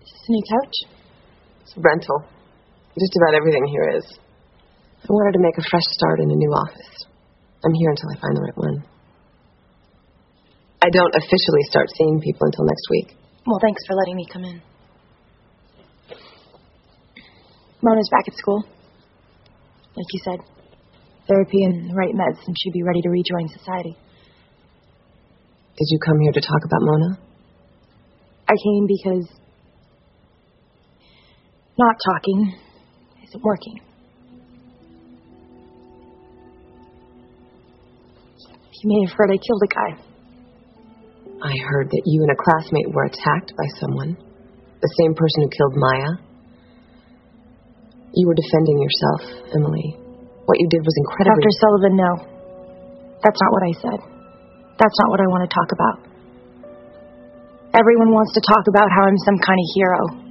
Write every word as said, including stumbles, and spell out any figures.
Is this a new couch? It's a rental. Just about everything here is. I wanted to make a fresh start in a new office. I'm here until I find the right one. I don't officially start seeing people until next week. Well, thanks for letting me come in. Mona's back at school. Like you said, therapy and the right meds, and she'd be ready to rejoin society. Did you come here to talk about Mona? I came because not talking isn't working. You may have heard I killed a guy. I heard that you and a classmate were attacked by someone. The same person who killed Maya. You were defending yourself, Emily. What you did was incredibly... Doctor Sullivan, no. That's not what I said. That's not what I want to talk about. Everyone wants to talk about how I'm some kind of hero.